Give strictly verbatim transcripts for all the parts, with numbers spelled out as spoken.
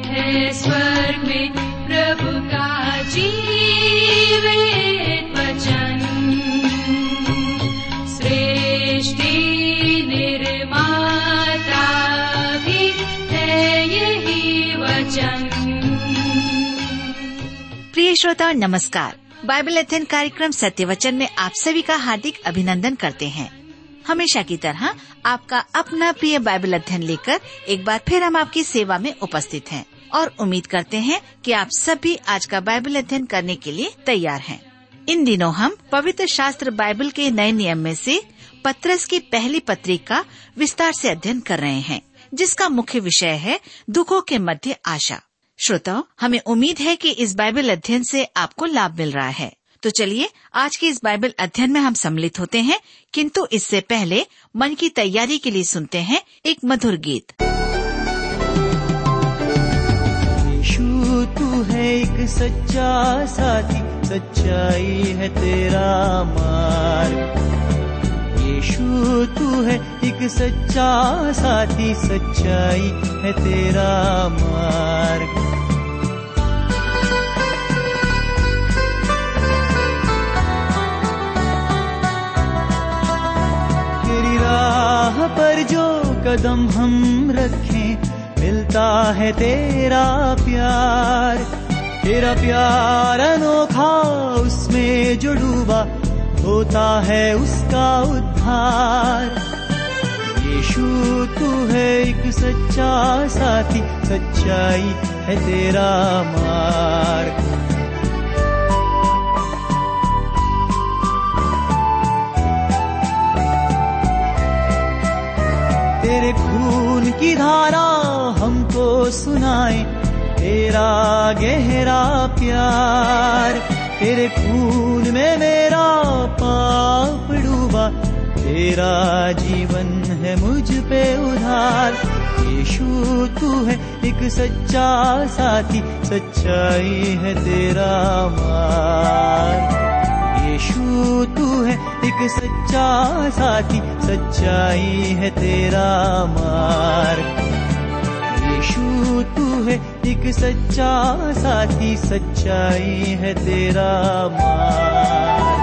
है स्वर्ग में प्रभु का जीवित वचन। सृष्टि निर्माता भी है यही वचन। प्रिय श्रोता नमस्कार। बाइबल अध्ययन कार्यक्रम सत्य वचन में आप सभी का हार्दिक अभिनंदन करते हैं। हमेशा की तरह आपका अपना प्रिय बाइबल अध्ययन लेकर एक बार फिर हम आपकी सेवा में उपस्थित हैं और उम्मीद करते हैं कि आप सभी आज का बाइबल अध्ययन करने के लिए तैयार हैं। इन दिनों हम पवित्र शास्त्र बाइबल के नए नियम में से पत्रस की पहली पत्री का विस्तार से अध्ययन कर रहे हैं, जिसका मुख्य विषय है दुखों के मध्य आशा। श्रोताओ, हमें उम्मीद है कि इस बाइबल अध्ययन से आपको लाभ मिल रहा है। तो चलिए आज के इस बाइबल अध्ययन में हम सम्मिलित होते हैं, किंतु इससे पहले मन की तैयारी के लिए सुनते हैं एक मधुर गीत। यीशु तू है एक सच्चा साथी, सच्चाई है तेरा मार्ग। यीशु तू है एक सच्चा साथी, सच्चाई है तेरा मार्ग। तेरी राह पर जो कदम हम रखें, मिलता है तेरा प्यार। तेरा प्यार अनोखा, उसमें जो डूबा होता है उसका उद्धार। यीशु तू है एक सच्चा साथी, सच्चाई है तेरा मार्ग। तेरे खून की धारा हमको सुनाए तेरा गहरा प्यार। तेरे खून में मेरा पाप डूबा, तेरा जीवन है मुझ पे उधार। यीशु तू है एक सच्चा साथी, सच्चाई है तेरा मार्ग। यीशु तू है एक सच्चा साथी, सच्चाई है तेरा मार्ग। यीशु तू है एक सच्चा साथी, सच्चाई है तेरा मार्ग।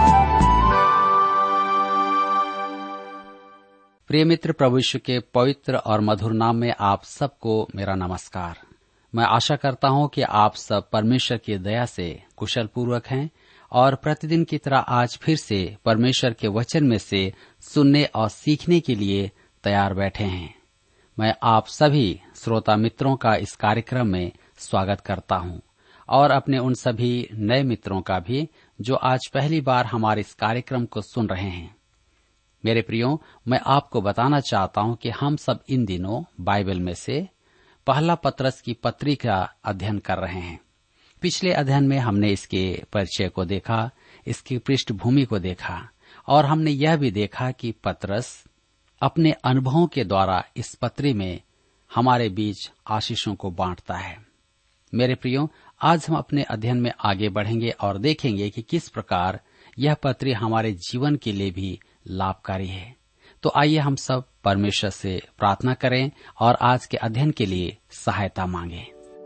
प्रिय मित्र, प्रभु यीशु के पवित्र और मधुर नाम में आप सबको मेरा नमस्कार। मैं आशा करता हूं कि आप सब परमेश्वर की दया से कुशल पूर्वक हैं और प्रतिदिन की तरह आज फिर से परमेश्वर के वचन में से सुनने और सीखने के लिए तैयार बैठे हैं। मैं आप सभी श्रोता मित्रों का इस कार्यक्रम में स्वागत करता हूं और अपने उन सभी नए मित्रों का भी जो आज पहली बार हमारे इस कार्यक्रम को सुन रहे हैं। मेरे प्रियो, मैं आपको बताना चाहता हूं कि हम सब इन दिनों बाइबल में से पहला पत्रस की पत्री का अध्ययन कर रहे हैं। पिछले अध्ययन में हमने इसके परिचय को देखा, इसकी पृष्ठभूमि को देखा और हमने यह भी देखा कि पत्रस अपने अनुभवों के द्वारा इस पत्री में हमारे बीच आशीषों को बांटता है। मेरे प्रियो, आज हम अपने अध्ययन में आगे बढ़ेंगे और देखेंगे कि किस प्रकार यह पत्री हमारे जीवन के लिए भी लाभकारी है। तो आइए हम सब परमेश्वर से प्रार्थना करें और आज के अध्ययन के लिए सहायता मांगें।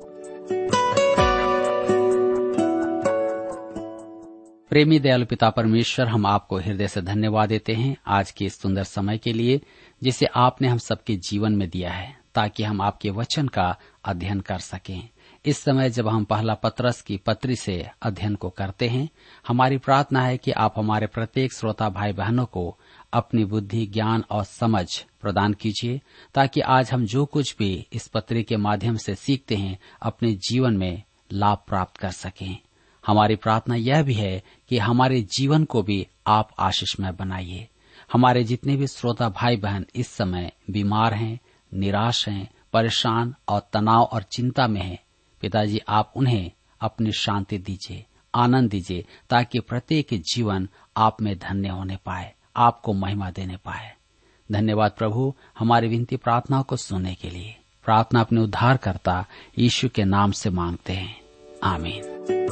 प्रेमी दयालु पिता परमेश्वर, हम आपको हृदय से धन्यवाद देते हैं आज के इस सुंदर समय के लिए जिसे आपने हम सबके जीवन में दिया है, ताकि हम आपके वचन का अध्ययन कर सकें। इस समय जब हम पहला पत्रस की पत्री से अध्ययन को करते हैं, हमारी प्रार्थना है कि आप हमारे प्रत्येक श्रोता भाई बहनों को अपनी बुद्धि, ज्ञान और समझ प्रदान कीजिए, ताकि आज हम जो कुछ भी इस पत्री के माध्यम से सीखते हैं अपने जीवन में लाभ प्राप्त कर सकें। हमारी प्रार्थना यह भी है कि हमारे जीवन को भी आप आशीषमय बनाइए। हमारे जितने भी श्रोता भाई बहन इस समय बीमार हैं, निराश हैं, परेशान और तनाव और चिंता में हैं, पिताजी आप उन्हें अपनी शांति दीजिए, आनंद दीजिए, ताकि प्रत्येक जीवन आप में धन्य होने पाए, आपको महिमा देने पाए। धन्यवाद प्रभु, हमारी विनती प्रार्थनाओं को सुनने के लिए। प्रार्थना अपने उद्धारकर्ता यीशु के नाम से मांगते हैं, आमीन।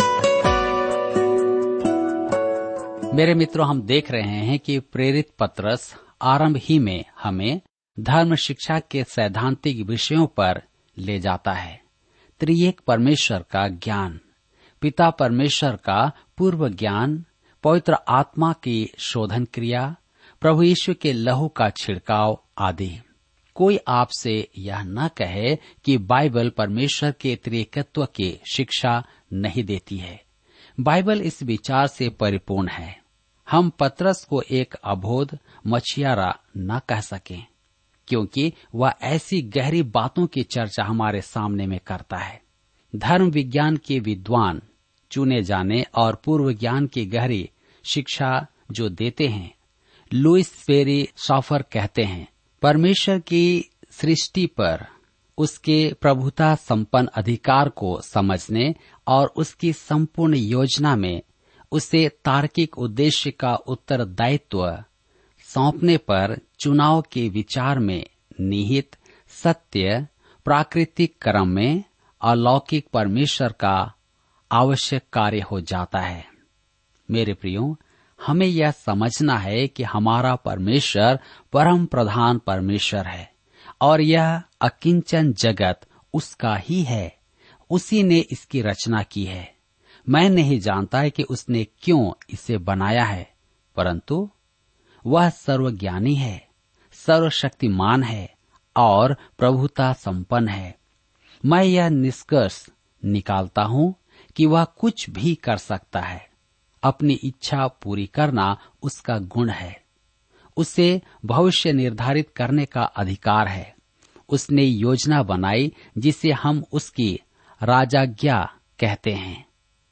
मेरे मित्रों, हम देख रहे हैं कि प्रेरित पत्रस आरंभ ही में हमें धर्म शिक्षा के सैद्धांतिक विषयों पर ले जाता है। त्रिएक परमेश्वर का ज्ञान, पिता परमेश्वर का पूर्व ज्ञान, पवित्र आत्मा की शोधन क्रिया, प्रभु यीशु के लहू का छिड़काव आदि। कोई आपसे यह न कहे कि बाइबल परमेश्वर के त्रिएकत्व की शिक्षा नहीं देती है। बाइबल इस विचार से परिपूर्ण है। हम पतरस को एक अबोध मछियारा न कह सकें, क्योंकि वह ऐसी गहरी बातों की चर्चा हमारे सामने में करता है। धर्म विज्ञान के विद्वान चुने जाने और पूर्व ज्ञान की गहरी शिक्षा जो देते हैं, लुइस पेरी सॉफर कहते हैं, परमेश्वर की सृष्टि पर उसके प्रभुता संपन्न अधिकार को समझने और उसकी संपूर्ण योजना में उसे तार्किक उद्देश्य का उत्तरदायित्व सौंपने पर चुनाव के विचार में निहित सत्य प्राकृतिक क्रम में अलौकिक परमेश्वर का आवश्यक कार्य हो जाता है। मेरे प्रियो, हमें यह समझना है कि हमारा परमेश्वर परम प्रधान परमेश्वर है और यह अकिंचन जगत उसका ही है। उसी ने इसकी रचना की है। मैं नहीं जानता है कि उसने क्यों इसे बनाया है, परंतु वह सर्वज्ञानी है, सर्वशक्तिमान है और प्रभुता संपन्न है। मैं यह निष्कर्ष निकालता हूँ कि वह कुछ भी कर सकता है। अपनी इच्छा पूरी करना उसका गुण है। उसे भविष्य निर्धारित करने का अधिकार है। उसने योजना बनाई जिसे हम उसकी राजाज्ञा कहते हैं,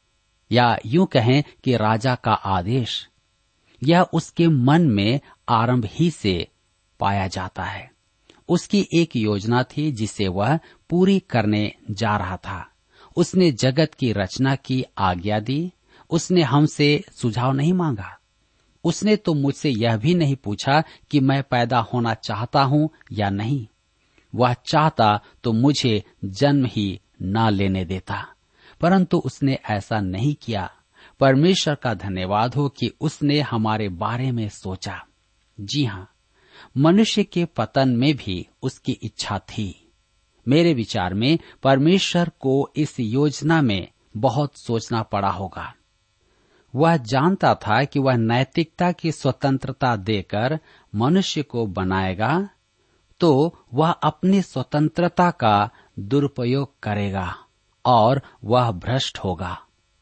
या यूं कहें कि राजा का आदेश। यह उसके मन में आरंभ ही से पाया जाता है। उसकी एक योजना थी जिसे वह पूरी करने जा रहा था। उसने जगत की रचना की आज्ञा दी। उसने हमसे सुझाव नहीं मांगा। उसने तो मुझसे यह भी नहीं पूछा कि मैं पैदा होना चाहता हूं या नहीं। वह चाहता तो मुझे जन्म ही न लेने देता, परंतु उसने ऐसा नहीं किया। परमेश्वर का धन्यवाद हो कि उसने हमारे बारे में सोचा। जी हाँ, मनुष्य के पतन में भी उसकी इच्छा थी। मेरे विचार में परमेश्वर को इस योजना में बहुत सोचना पड़ा होगा। वह जानता था कि वह नैतिकता की स्वतंत्रता देकर मनुष्य को बनाएगा तो वह अपनी स्वतंत्रता का दुरुपयोग करेगा और वह भ्रष्ट होगा।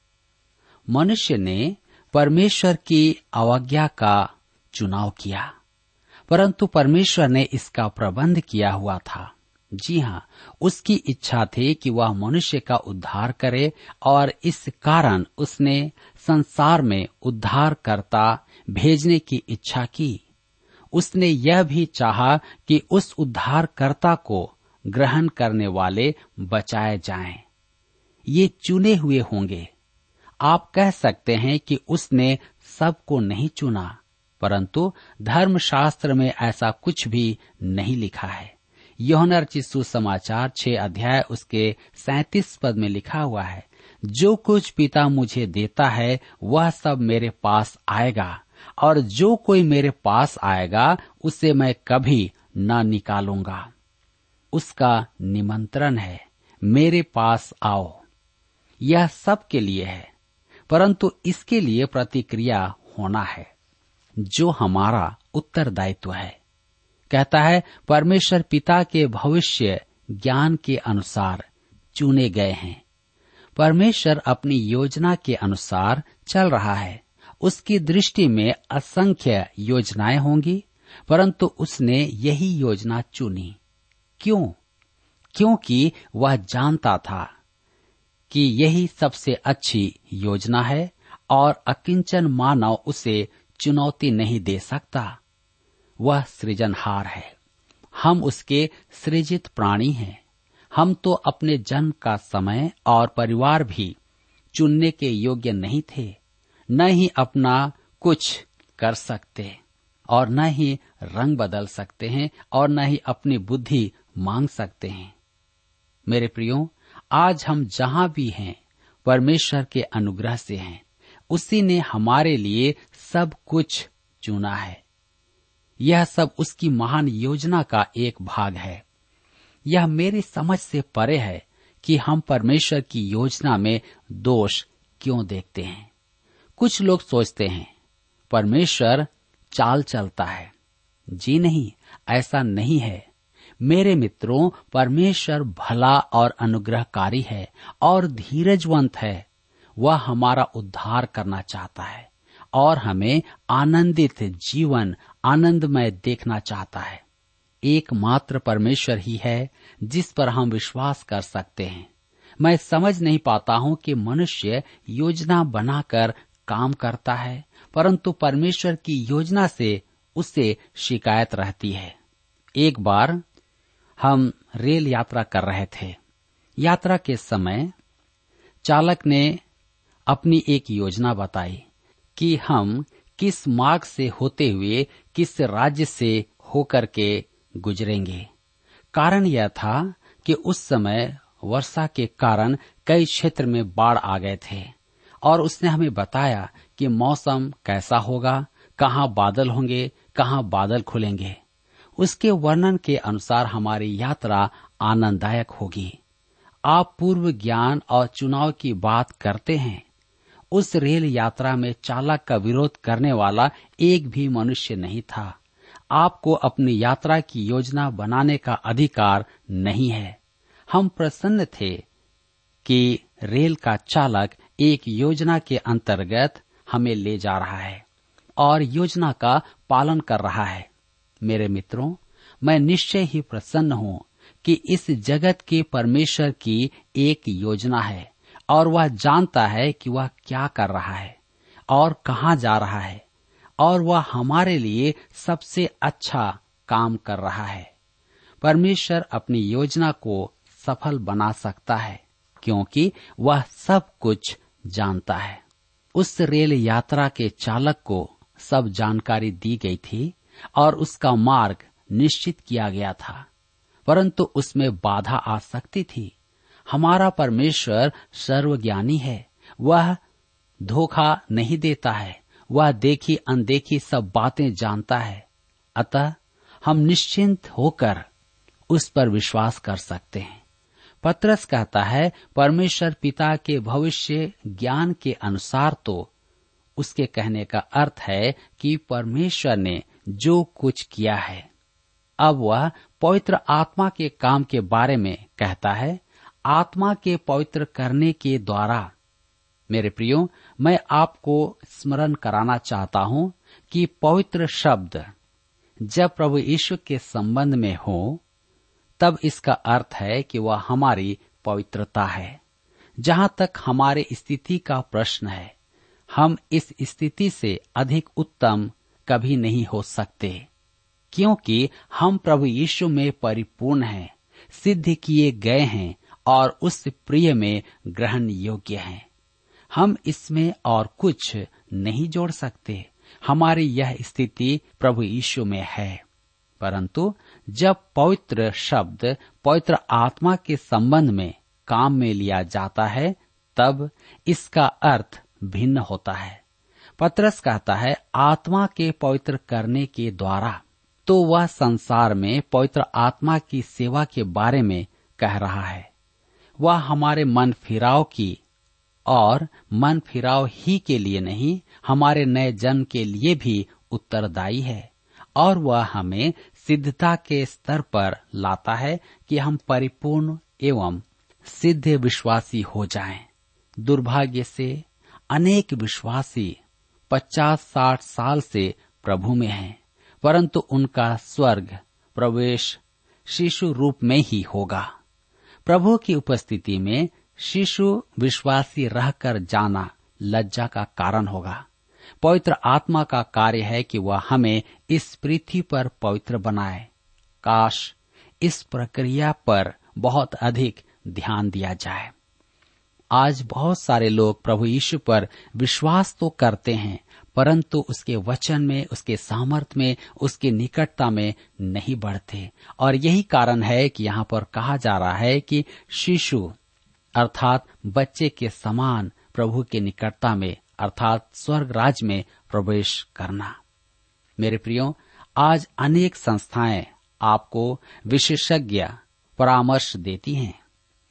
मनुष्य ने परमेश्वर की अवज्ञा का चुनाव किया, परंतु परमेश्वर ने इसका प्रबंध किया हुआ था। जी हाँ, उसकी इच्छा थी कि वह मनुष्य का उद्धार करे और इस कारण उसने संसार में उद्धारकर्ता भेजने की इच्छा की। उसने यह भी चाहा कि उस उद्धारकर्ता को ग्रहण करने वाले बचाए जाएं। ये चुने हुए होंगे। आप कह सकते हैं कि उसने सबको नहीं चुना, परंतु धर्मशास्त्र में ऐसा कुछ भी नहीं लिखा है। यूहन्ना रचित सुसमाचार छह अध्याय उसके सैंतीस पद में लिखा हुआ है, जो कुछ पिता मुझे देता है वह सब मेरे पास आएगा, और जो कोई मेरे पास आएगा उसे मैं कभी न निकालूंगा। उसका निमंत्रण है, मेरे पास आओ। यह सब के लिए है, परंतु इसके लिए प्रतिक्रिया होना है, जो हमारा उत्तरदायित्व है। कहता है, परमेश्वर पिता के भविष्य ज्ञान के अनुसार चुने गए हैं। परमेश्वर अपनी योजना के अनुसार चल रहा है। उसकी दृष्टि में असंख्य योजनाएं होंगी, परंतु उसने यही योजना चुनी। क्यों? क्योंकि वह जानता था कि यही सबसे अच्छी योजना है और अकिंचन मानव उसे चुनौती नहीं दे सकता। वह सृजनहार है। हम उसके सृजित प्राणी हैं। हम तो अपने जन्म का समय और परिवार भी चुनने के योग्य नहीं थे। न ही अपना कुछ कर सकते और न ही रंग बदल सकते हैं और न ही अपनी बुद्धि मांग सकते हैं। मेरे प्रियो, आज हम जहां भी हैं परमेश्वर के अनुग्रह से हैं। उसी ने हमारे लिए सब कुछ चुना है। यह सब उसकी महान योजना का एक भाग है। यह मेरी समझ से परे है कि हम परमेश्वर की योजना में दोष क्यों देखते हैं। कुछ लोग सोचते हैं परमेश्वर चाल चलता है। जी नहीं, ऐसा नहीं है मेरे मित्रों। परमेश्वर भला और अनुग्रहकारी है और धीरजवंत है। वह हमारा उद्धार करना चाहता है और हमें आनंदित जीवन आनंदमय देखना चाहता है। एकमात्र परमेश्वर ही है जिस पर हम विश्वास कर सकते हैं। मैं समझ नहीं पाता हूं कि मनुष्य योजना बनाकर काम करता है, परंतु परमेश्वर की योजना से उसे शिकायत रहती है। एक बार हम रेल यात्रा कर रहे थे। यात्रा के समय चालक ने अपनी एक योजना बताई कि हम किस मार्ग से होते हुए किस राज्य से होकर के गुजरेंगे। कारण यह था कि उस समय वर्षा के कारण कई क्षेत्र में बाढ़ आ गए थे और उसने हमें बताया कि मौसम कैसा होगा, कहाँ बादल होंगे, कहाँ बादल खुलेंगे। उसके वर्णन के अनुसार हमारी यात्रा आनंददायक होगी। आप पूर्व ज्ञान और चुनाव की बात करते हैं। उस रेल यात्रा में चालक का विरोध करने वाला एक भी मनुष्य नहीं था। आपको अपनी यात्रा की योजना बनाने का अधिकार नहीं है। हम प्रसन्न थे कि रेल का चालक एक योजना के अंतर्गत हमें ले जा रहा है और योजना का पालन कर रहा है। मेरे मित्रों, मैं निश्चय ही प्रसन्न हूं कि इस जगत के परमेश्वर की एक योजना है और वह जानता है कि वह क्या कर रहा है और कहां जा रहा है, और वह हमारे लिए सबसे अच्छा काम कर रहा है। परमेश्वर अपनी योजना को सफल बना सकता है क्योंकि वह सब कुछ जानता है। उस रेल यात्रा के चालक को सब जानकारी दी गई थी और उसका मार्ग निश्चित किया गया था, परंतु उसमें बाधा आ सकती थी। हमारा परमेश्वर सर्वज्ञानी है। वह धोखा नहीं देता है। वह देखी अनदेखी सब बातें जानता है। अतः हम निश्चिंत होकर उस पर विश्वास कर सकते हैं। पतरस कहता है, परमेश्वर पिता के भविष्य ज्ञान के अनुसार तो उसके कहने का अर्थ है कि परमेश्वर ने जो कुछ किया है, अब वह पवित्र आत्मा के काम के बारे में कहता है। आत्मा के पवित्र करने के द्वारा, मेरे प्रियो, मैं आपको स्मरण कराना चाहता हूं कि पवित्र शब्द जब प्रभु यीशु के संबंध में हो, तब इसका अर्थ है कि वह हमारी पवित्रता है। जहां तक हमारे स्थिति का प्रश्न है, हम इस स्थिति से अधिक उत्तम कभी नहीं हो सकते, क्योंकि हम प्रभु यीशु में परिपूर्ण हैं, सिद्ध किए गए हैं और उस प्रिय में ग्रहण योग्य हैं। हम इसमें और कुछ नहीं जोड़ सकते। हमारी यह स्थिति प्रभु यीशु में है। परंतु जब पवित्र शब्द पवित्र आत्मा के संबंध में काम में लिया जाता है, तब इसका अर्थ भिन्न होता है। पतरस कहता है, आत्मा के पवित्र करने के द्वारा, तो वह संसार में पवित्र आत्मा की सेवा के बारे में कह रहा है। वह हमारे मन फिराव की और मन फिराव ही के लिए नहीं, हमारे नए जन्म के लिए भी उत्तरदायी है और वह हमें सिद्धता के स्तर पर लाता है कि हम परिपूर्ण एवं सिद्ध विश्वासी हो जाएं। दुर्भाग्य से अनेक विश्वासी पचास साठ साल से प्रभु में हैं, परंतु उनका स्वर्ग प्रवेश शिशु रूप में ही होगा। प्रभु की उपस्थिति में शिशु विश्वासी रहकर जाना लज्जा का कारण होगा। पवित्र आत्मा का कार्य है कि वह हमें इस पृथ्वी पर पवित्र बनाए। काश इस प्रक्रिया पर बहुत अधिक ध्यान दिया जाए। आज बहुत सारे लोग प्रभु यीशु पर विश्वास तो करते हैं, परंतु उसके वचन में, उसके सामर्थ्य में, उसकी निकटता में नहीं बढ़ते। और यही कारण है कि यहाँ पर कहा जा रहा है कि शिशु अर्थात बच्चे के समान प्रभु के निकटता में अर्थात स्वर्ग राज्य में प्रवेश करना। मेरे प्रियो, आज अनेक संस्थाएं आपको विशेषज्ञ परामर्श देती हैं,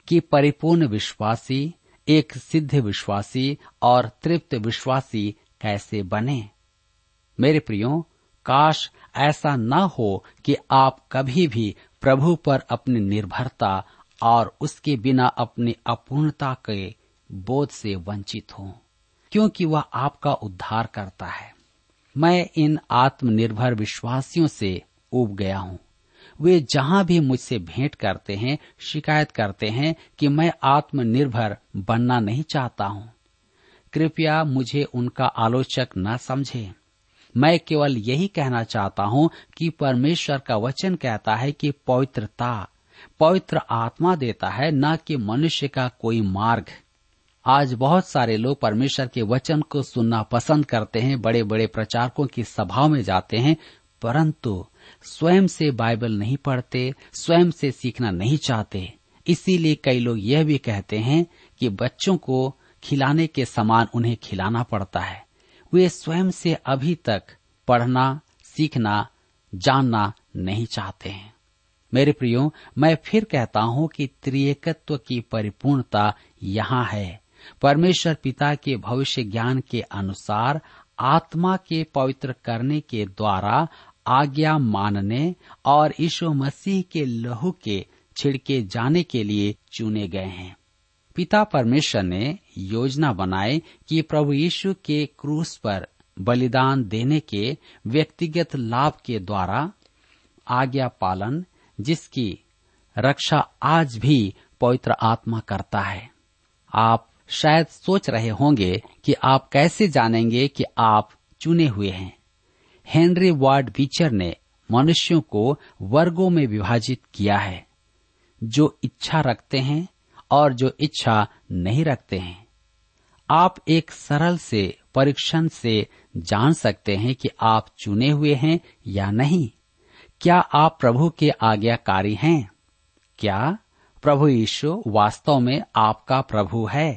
कि परिपूर्ण विश्वासी, एक सिद्ध विश्वासी और तृप्त विश्वासी कैसे बने। मेरे प्रियो, काश ऐसा न हो कि आप कभी भी प्रभु पर अपनी निर्भरता और उसके बिना अपनी अपूर्णता के बोध से वंचित हो, क्योंकि वह आपका उद्धार करता है। मैं इन आत्मनिर्भर विश्वासियों से ऊब गया हूँ। वे जहाँ भी मुझसे भेंट करते हैं, शिकायत करते हैं कि मैं आत्मनिर्भर बनना नहीं चाहता हूँ। कृपया मुझे उनका आलोचक न समझे। मैं केवल यही कहना चाहता हूँ कि परमेश्वर का वचन कहता है कि पवित्रता पवित्र आत्मा देता है, न कि मनुष्य का कोई मार्ग। आज बहुत सारे लोग परमेश्वर के वचन को सुनना पसंद करते हैं, बड़े बड़े प्रचारकों की सभाओं में जाते हैं, परंतु स्वयं से बाइबल नहीं पढ़ते, स्वयं से सीखना नहीं चाहते। इसीलिए कई लोग यह भी कहते हैं कि बच्चों को खिलाने के समान उन्हें खिलाना पड़ता है। वे स्वयं से अभी तक पढ़ना, सीखना, जानना नहीं चाहते हैं। मेरे प्रियो, मैं फिर कहता हूँ कि त्रिएकत्व की परिपूर्णता यहाँ है। परमेश्वर पिता के भविष्य ज्ञान के अनुसार आत्मा के पवित्र करने के द्वारा आज्ञा मानने और यीशु मसीह के लहू के छिड़के जाने के लिए चुने गए हैं। पिता परमेश्वर ने योजना बनाई कि प्रभु यीशु के क्रूस पर बलिदान देने के व्यक्तिगत लाभ के द्वारा आज्ञा पालन, जिसकी रक्षा आज भी पवित्र आत्मा करता है। आप शायद सोच रहे होंगे कि आप कैसे जानेंगे कि आप चुने हुए हैं। हेनरी वार्ड बीचर ने मनुष्यों को वर्गों में विभाजित किया है, जो इच्छा रखते हैं और जो इच्छा नहीं रखते हैं। आप एक सरल से परीक्षण से जान सकते हैं कि आप चुने हुए हैं या नहीं। क्या आप प्रभु के आज्ञाकारी हैं? क्या प्रभु यीशु वास्तव में आपका प्रभु है?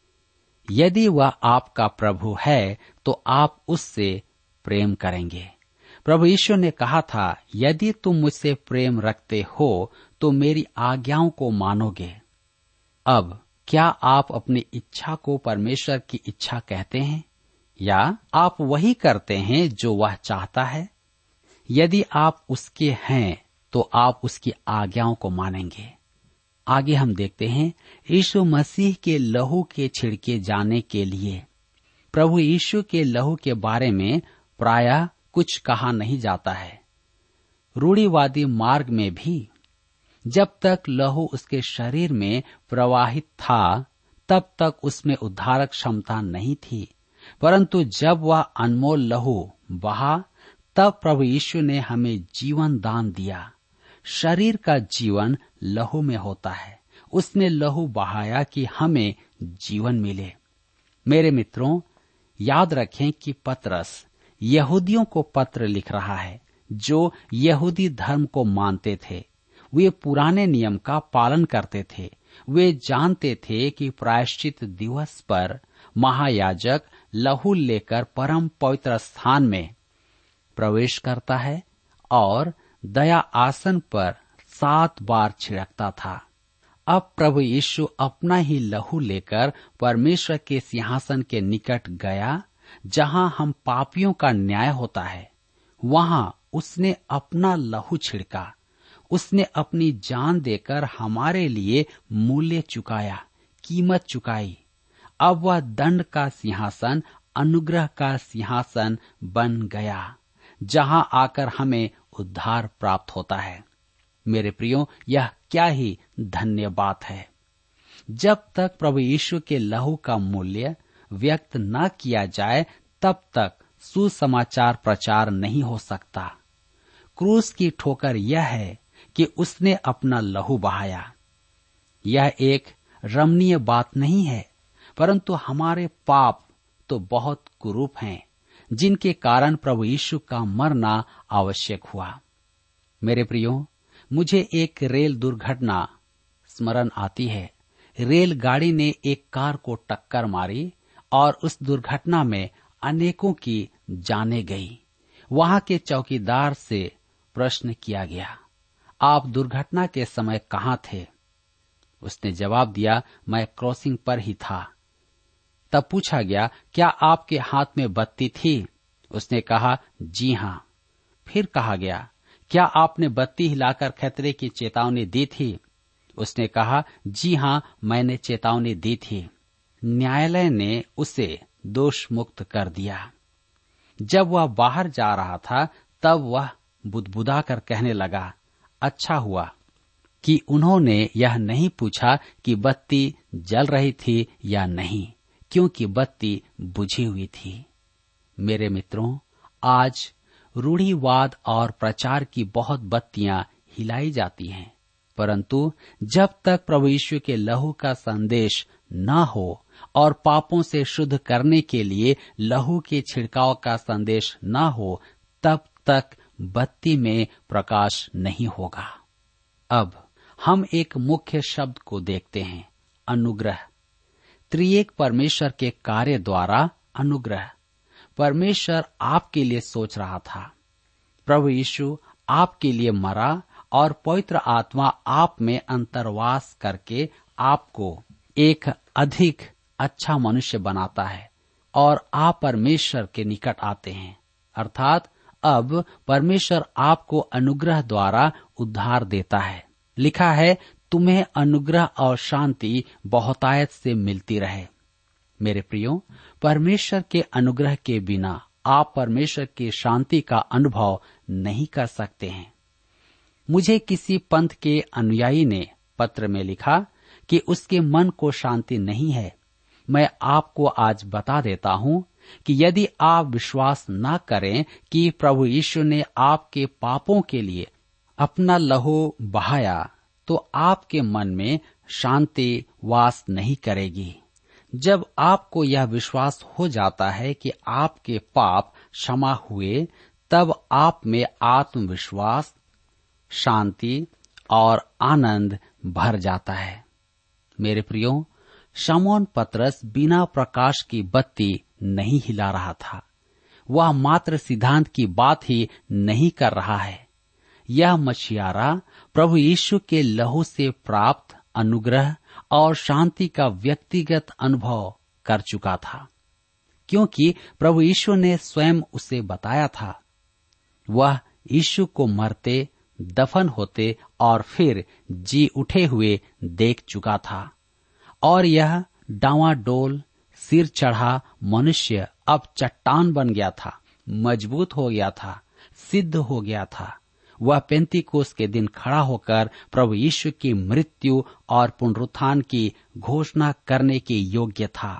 यदि वह आपका प्रभु है तो आप उससे प्रेम करेंगे। प्रभु यीशु ने कहा था, यदि तुम मुझसे प्रेम रखते हो तो मेरी आज्ञाओं को मानोगे। अब क्या आप अपनी इच्छा को परमेश्वर की इच्छा कहते हैं, या आप वही करते हैं जो वह चाहता है? यदि आप उसके हैं तो आप उसकी आज्ञाओं को मानेंगे। आगे हम देखते हैं, यीशु मसीह के लहू के छिड़के जाने के लिए। प्रभु यीशु के लहू के बारे में प्रायः कुछ कहा नहीं जाता है। रूढ़िवादी मार्ग में भी जब तक लहू उसके शरीर में प्रवाहित था, तब तक उसमें उद्धारक क्षमता नहीं थी, परंतु जब वह अनमोल लहू बहा, तब प्रभु यीशु ने हमें जीवन दान दिया। शरीर का जीवन लहू में होता है। उसने लहू बहाया कि हमें जीवन मिले। मेरे मित्रों, याद रखें कि पतरस यहूदियों को पत्र लिख रहा है जो यहूदी धर्म को मानते थे। वे पुराने नियम का पालन करते थे। वे जानते थे कि प्रायश्चित दिवस पर महायाजक लहू लेकर परम पवित्र स्थान में प्रवेश करता है और दया आसन पर सात बार छिड़कता था। अब प्रभु यीशु अपना ही लहू लेकर परमेश्वर के सिंहासन के निकट गया, जहां हम पापियों का न्याय होता है। वहां उसने अपना लहू छिड़का। उसने अपनी जान देकर हमारे लिए मूल्य चुकाया, कीमत चुकाई। अब वह दंड का सिंहासन अनुग्रह का सिंहासन बन गया, जहां आकर हमें उद्धार प्राप्त होता है। मेरे प्रियो, यह क्या ही धन्य बात है। जब तक प्रभु यीशु के लहू का मूल्य व्यक्त न किया जाए, तब तक सुसमाचार प्रचार नहीं हो सकता। क्रूस की ठोकर यह है कि उसने अपना लहू बहाया। यह एक रमणीय बात नहीं है, परंतु हमारे पाप तो बहुत कुरूप हैं, जिनके कारण प्रभु यीशु का मरना आवश्यक हुआ। मेरे प्रियो, मुझे एक रेल दुर्घटना स्मरण आती है। रेलगाड़ी ने एक कार को टक्कर मारी और उस दुर्घटना में अनेकों की जानें गई। वहां के चौकीदार से प्रश्न किया गया, आप दुर्घटना के समय कहाँ थे? उसने जवाब दिया, मैं क्रॉसिंग पर ही था। तब पूछा गया, क्या आपके हाथ में बत्ती थी? उसने कहा, जी हाँ। फिर कहा गया, क्या आपने बत्ती हिलाकर खतरे की चेतावनी दी थी? उसने कहा, जी हाँ, मैंने चेतावनी दी थी। न्यायालय ने उसे दोष मुक्त कर दिया। जब वह बाहर जा रहा था तब वह बुदबुदा कर कहने लगा, अच्छा हुआ कि उन्होंने यह नहीं पूछा कि बत्ती जल रही थी या नहीं, क्योंकि बत्ती बुझी हुई थी। मेरे मित्रों, आज रूढ़िवाद और प्रचार की बहुत बत्तियां हिलाई जाती हैं, परंतु जब तक प्रभु यीशु के लहू का संदेश न हो और पापों से शुद्ध करने के लिए लहू के छिड़काव का संदेश न हो, तब तक बत्ती में प्रकाश नहीं होगा। अब हम एक मुख्य शब्द को देखते हैं, अनुग्रह। त्रिएक परमेश्वर के कार्य द्वारा अनुग्रह। परमेश्वर आपके लिए सोच रहा था। प्रभु यीशु आपके लिए मरा और पवित्र आत्मा आप में अंतर्वास करके आपको एक अधिक अच्छा मनुष्य बनाता है और आप परमेश्वर के निकट आते हैं। अर्थात अब परमेश्वर आपको अनुग्रह द्वारा उद्धार देता है। लिखा है, तुम्हें अनुग्रह और शांति बहुतायत से मिलती रहे। मेरे प्रियो, परमेश्वर के अनुग्रह के बिना आप परमेश्वर की शांति का अनुभव नहीं कर सकते हैं। मुझे किसी पंथ के अनुयायी ने पत्र में लिखा कि उसके मन को शांति नहीं है। मैं आपको आज बता देता हूं कि यदि आप विश्वास न करें कि प्रभु यीशु ने आपके पापों के लिए अपना लहू बहाया, तो आपके मन में शांति वास नहीं करेगी। जब आपको यह विश्वास हो जाता है कि आपके पाप क्षमा हुए, तब आप में आत्मविश्वास, शांति और आनंद भर जाता है। मेरे प्रियो, शमौन पतरस बिना प्रकाश की बत्ती नहीं हिला रहा था। वह मात्र सिद्धांत की बात ही नहीं कर रहा है। यह मछियारा प्रभु यीशु के लहू से प्राप्त अनुग्रह और शांति का व्यक्तिगत अनुभव कर चुका था, क्योंकि प्रभु यीशु ने स्वयं उसे बताया था। वह यीशु को मरते, दफन होते और फिर जी उठे हुए देख चुका था, और यह डांवाडोल, सिर चढ़ा मनुष्य अब चट्टान बन गया था, मजबूत हो गया था, सिद्ध हो गया था। वह पेंतीकोस के दिन खड़ा होकर प्रभु यीशु की मृत्यु और पुनरुत्थान की घोषणा करने के योग्य था।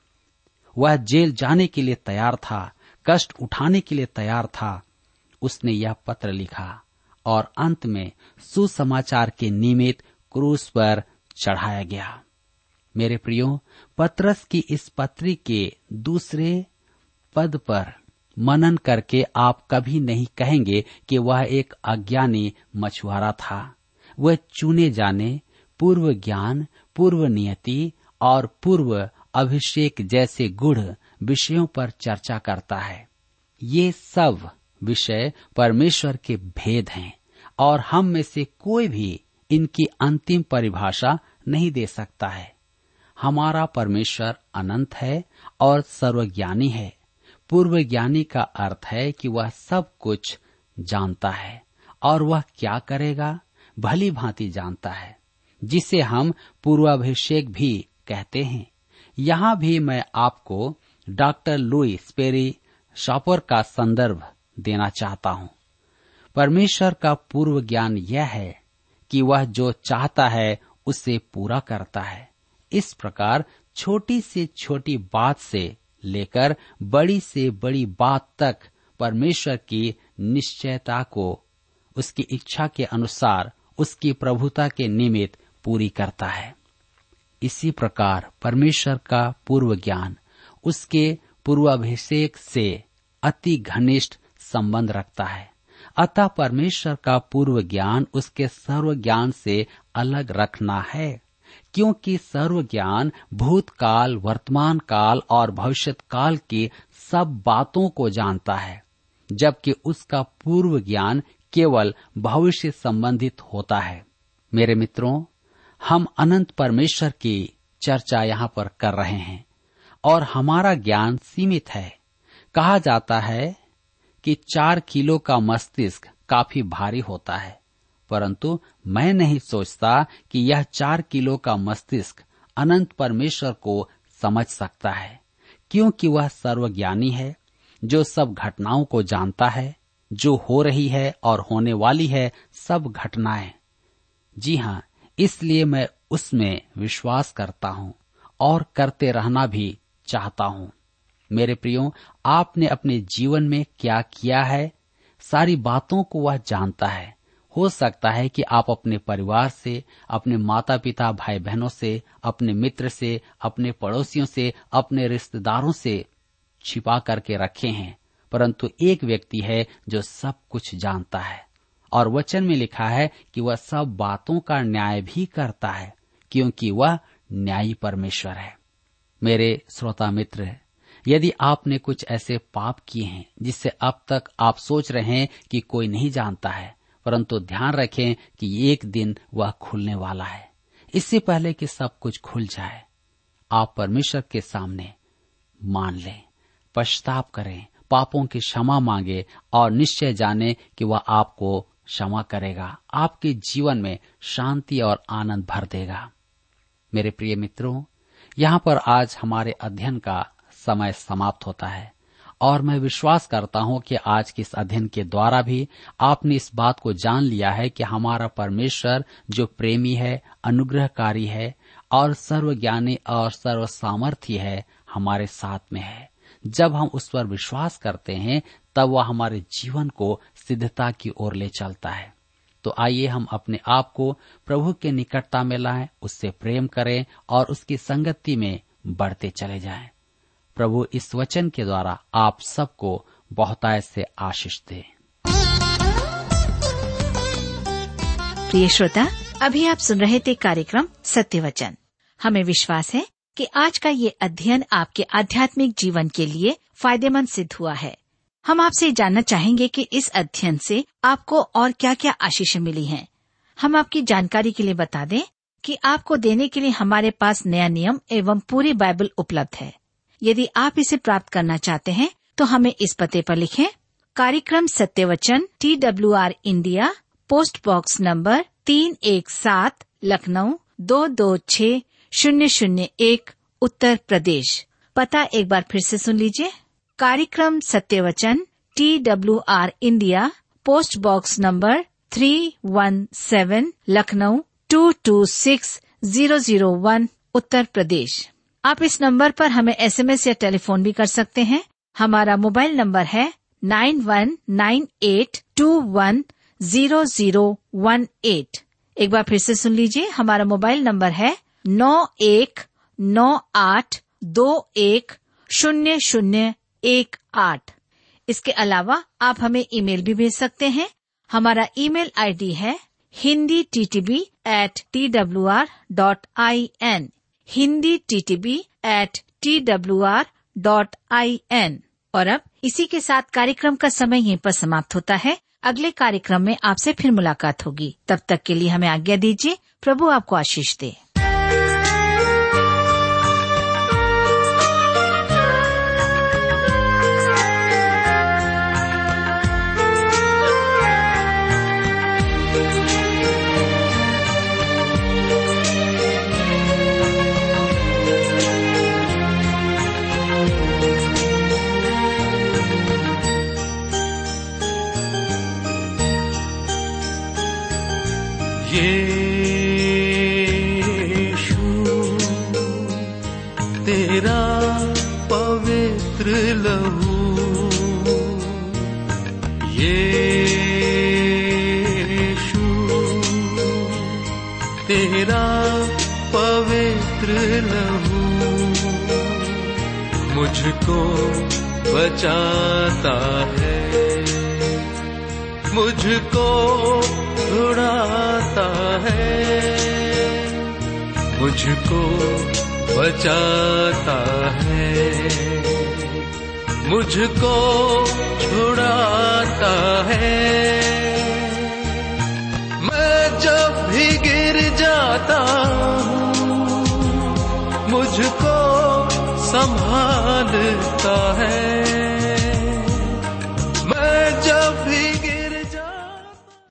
वह जेल जाने के लिए तैयार था, कष्ट उठाने के लिए तैयार था। उसने यह पत्र लिखा और अंत में सुसमाचार के निमित्त क्रूस पर चढ़ाया गया। मेरे प्रियो, पतरस की इस पत्री के दूसरे पद पर मनन करके आप कभी नहीं कहेंगे कि वह एक अज्ञानी मछुआरा था। वह चुने जाने, पूर्व ज्ञान, पूर्व नियति और पूर्व अभिषेक जैसे गूढ़ विषयों पर चर्चा करता है। ये सब विषय परमेश्वर के भेद हैं और हम में से कोई भी इनकी अंतिम परिभाषा नहीं दे सकता है। हमारा परमेश्वर अनंत है और सर्वज्ञानी है। पूर्व ज्ञानी का अर्थ है कि वह सब कुछ जानता है और वह क्या करेगा भली भांति जानता है, जिसे हम पूर्वाभिषेक भी कहते हैं। यहाँ भी मैं आपको डॉक्टर लुई स्पेरी शॉपर का संदर्भ देना चाहता हूँ। परमेश्वर का पूर्व ज्ञान यह है कि वह जो चाहता है उसे पूरा करता है। इस प्रकार छोटी से छोटी बात से लेकर बड़ी से बड़ी बात तक परमेश्वर की निश्चयता को उसकी इच्छा के अनुसार उसकी प्रभुता के निमित्त पूरी करता है। इसी प्रकार परमेश्वर का पूर्व ज्ञान उसके पूर्वाभिषेक से अति घनिष्ठ संबंध रखता है। अतः परमेश्वर का पूर्व ज्ञान उसके सर्व ज्ञान से अलग रखना है, क्योंकि सर्व ज्ञान भूतकाल, वर्तमान काल और भविष्यत काल की सब बातों को जानता है, जबकि उसका पूर्व ज्ञान केवल भविष्य संबंधित होता है। मेरे मित्रों, हम अनंत परमेश्वर की चर्चा यहाँ पर कर रहे हैं और हमारा ज्ञान सीमित है। कहा जाता है कि चार किलो का मस्तिष्क काफी भारी होता है, परंतु मैं नहीं सोचता कि यह चार किलो का मस्तिष्क अनंत परमेश्वर को समझ सकता है, क्योंकि वह सर्वज्ञानी है, जो सब घटनाओं को जानता है, जो हो रही है और होने वाली है सब घटनाएं। जी हाँ, इसलिए मैं उसमें विश्वास करता हूँ और करते रहना भी चाहता हूँ। मेरे प्रियो, आपने अपने जीवन में क्या किया है, सारी बातों को वह जानता है। हो सकता है कि आप अपने परिवार से, अपने माता पिता, भाई बहनों से, अपने मित्र से, अपने पड़ोसियों से, अपने रिश्तेदारों से छिपा करके रखे हैं, परंतु एक व्यक्ति है जो सब कुछ जानता है और वचन में लिखा है कि वह सब बातों का न्याय भी करता है, क्योंकि वह न्यायी परमेश्वर है। मेरे श्रोता मित्र, यदि आपने कुछ ऐसे पाप किए हैं जिससे अब तक आप सोच रहे हैं कि कोई नहीं जानता है, परंतु ध्यान रखें कि एक दिन वह खुलने वाला है। इससे पहले कि सब कुछ खुल जाए, आप परमेश्वर के सामने मान लें, पश्चाताप करें, पापों की क्षमा मांगे और निश्चय जाने कि वह आपको क्षमा करेगा, आपके जीवन में शांति और आनंद भर देगा। मेरे प्रिय मित्रों, यहाँ पर आज हमारे अध्ययन का समय समाप्त होता है और मैं विश्वास करता हूँ कि आज के इस अध्ययन के द्वारा भी आपने इस बात को जान लिया है कि हमारा परमेश्वर जो प्रेमी है, अनुग्रहकारी है और सर्वज्ञानी और सर्वसामर्थी है, हमारे साथ में है। जब हम उस पर विश्वास करते हैं तब वह हमारे जीवन को सिद्धता की ओर ले चलता है। तो आइए हम अपने आप को प्रभु के निकटता में लाएं, उससे प्रेम करें और उसकी संगति में बढ़ते चले जाएं। प्रभु इस वचन के द्वारा आप सबको बहुतायत से आशीष दे। प्रिय श्रोता, अभी आप सुन रहे थे कार्यक्रम सत्य वचन। हमें विश्वास है कि आज का ये अध्ययन आपके आध्यात्मिक जीवन के लिए फायदेमंद सिद्ध हुआ है। हम आपसे जानना चाहेंगे कि इस अध्ययन से आपको और क्या क्या आशीषें मिली हैं। हम आपकी जानकारी के लिए बता दें कि आपको देने के लिए हमारे पास नया नियम एवं पूरी बाइबल उपलब्ध है। यदि आप इसे प्राप्त करना चाहते हैं तो हमें इस पते पर लिखें। कार्यक्रम Satya Vachan, T W R India, post box number तीन एक सात, लखनऊ दो दो छः शून्य शून्य एक, उत्तर प्रदेश। पता एक बार फिर से सुन लीजिए। कार्यक्रम Satya Vachan, T W R India, post box number three one seven, Lucknow two two six zero zero one, Uttar Pradesh. आप इस नंबर पर हमें एस एम एस या टेलीफोन भी कर सकते हैं। हमारा मोबाइल नंबर है nine one nine eight two one zero zero one eight. एक बार फिर से सुन लीजिए। हमारा मोबाइल नंबर है नौ एक नौ आठ दो एक शून्य शून्य एक आठ। इसके अलावा आप हमें ईमेल भी भेज सकते हैं। हमारा ईमेल आईडी है Hindi T T B at T W R dot I N, Hindi T T B at T W R dot I N. और अब इसी के साथ कार्यक्रम का समय यहीं पर समाप्त होता है। अगले कार्यक्रम में आपसे फिर मुलाकात होगी। तब तक के लिए हमें आज्ञा दीजिए। प्रभु आपको आशीष दे। यीशु तेरा पवित्र लहू, यीशु तेरा पवित्र लहू मुझको बचाता है, मुझको छुड़ाता है, मुझको बचाता है, मुझको छुड़ाता है। मैं जब भी गिर जाता हूँ, मुझको संभालता है।